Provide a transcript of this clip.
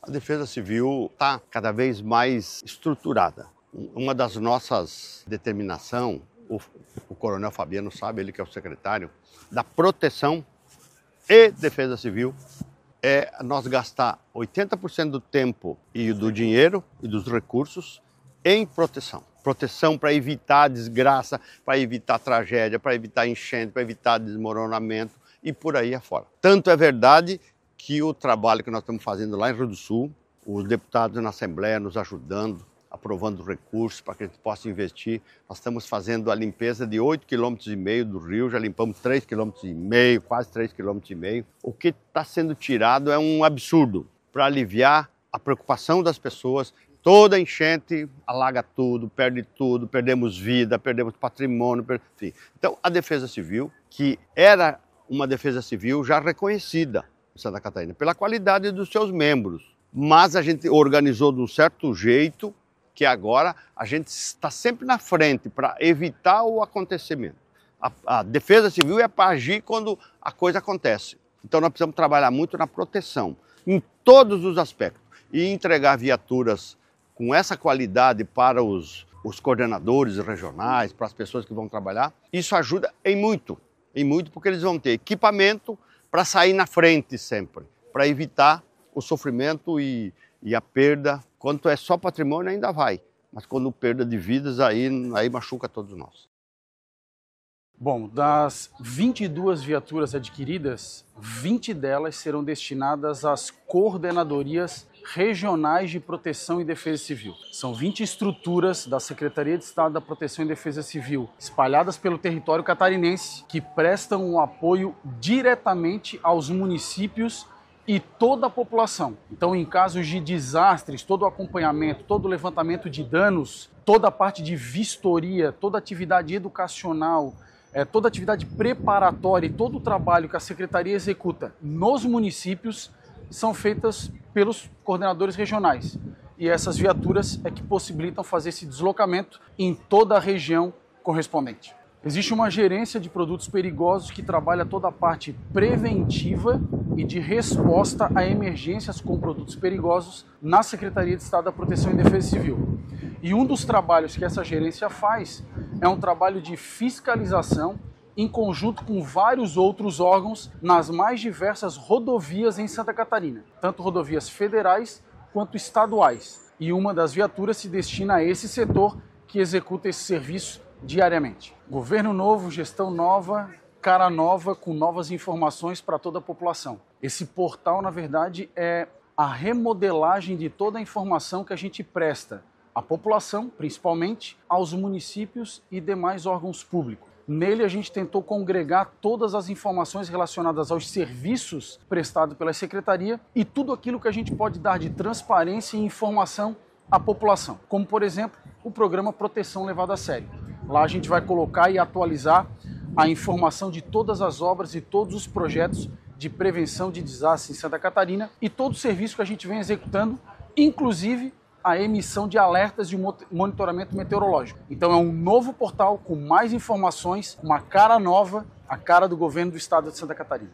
A Defesa Civil está cada vez mais estruturada. Uma das nossas determinações, o Coronel Fabiano sabe, ele que é o secretário, da proteção e Defesa Civil, é nós gastar 80% do tempo e do dinheiro e dos recursos em proteção. Proteção para evitar desgraça, para evitar tragédia, para evitar enchente, para evitar desmoronamento e por aí afora. Tanto é verdade que o trabalho que nós estamos fazendo lá em Rio do Sul, os deputados na Assembleia nos ajudando, aprovando recursos para que a gente possa investir. Nós estamos fazendo a limpeza de 8,5 km do rio, já limpamos 3,5 km, quase 3,5 km. O que está sendo tirado é um absurdo para aliviar a preocupação das pessoas. Toda enchente alaga tudo, perdemos vida, perdemos patrimônio, enfim. Então, a Defesa Civil, que era uma Defesa Civil já reconhecida em Santa Catarina, pela qualidade dos seus membros, mas a gente organizou de um certo jeito que agora a gente está sempre na frente para evitar o acontecimento. A Defesa Civil é para agir quando a coisa acontece. Então nós precisamos trabalhar muito na proteção, em todos os aspectos, e entregar viaturas com essa qualidade para os coordenadores regionais, para as pessoas que vão trabalhar. Isso ajuda em muito porque eles vão ter equipamento para sair na frente sempre, para evitar o sofrimento e a perda. Quanto é só patrimônio ainda vai, mas quando perda de vidas aí machuca todos nós. Bom, das 22 viaturas adquiridas, 20 delas serão destinadas às coordenadorias regionais de proteção e defesa civil. São 20 estruturas da Secretaria de Estado da Proteção e Defesa Civil, espalhadas pelo território catarinense, que prestam um apoio diretamente aos municípios e toda a população. Então, em casos de desastres, todo o acompanhamento, todo o levantamento de danos, toda a parte de vistoria, toda a atividade educacional, toda a atividade preparatória e todo o trabalho que a Secretaria executa nos municípios são feitas pelos coordenadores regionais. E essas viaturas é que possibilitam fazer esse deslocamento em toda a região correspondente. Existe uma gerência de produtos perigosos que trabalha toda a parte preventiva e de resposta a emergências com produtos perigosos na Secretaria de Estado da Proteção e Defesa Civil. E um dos trabalhos que essa gerência faz é um trabalho de fiscalização em conjunto com vários outros órgãos nas mais diversas rodovias em Santa Catarina, tanto rodovias federais quanto estaduais. E uma das viaturas se destina a esse setor que executa esse serviço diariamente. Governo novo, gestão nova, cara nova, com novas informações para toda a população. Esse portal, na verdade, é a remodelagem de toda a informação que a gente presta à população, principalmente, aos municípios e demais órgãos públicos. Nele a gente tentou congregar todas as informações relacionadas aos serviços prestados pela Secretaria e tudo aquilo que a gente pode dar de transparência e informação à população, como, por exemplo, o programa Proteção Levado a Sério. Lá a gente vai colocar e atualizar a informação de todas as obras e todos os projetos de prevenção de desastres em Santa Catarina e todo o serviço que a gente vem executando, inclusive a emissão de alertas de monitoramento meteorológico. Então é um novo portal com mais informações, uma cara nova, a cara do governo do estado de Santa Catarina.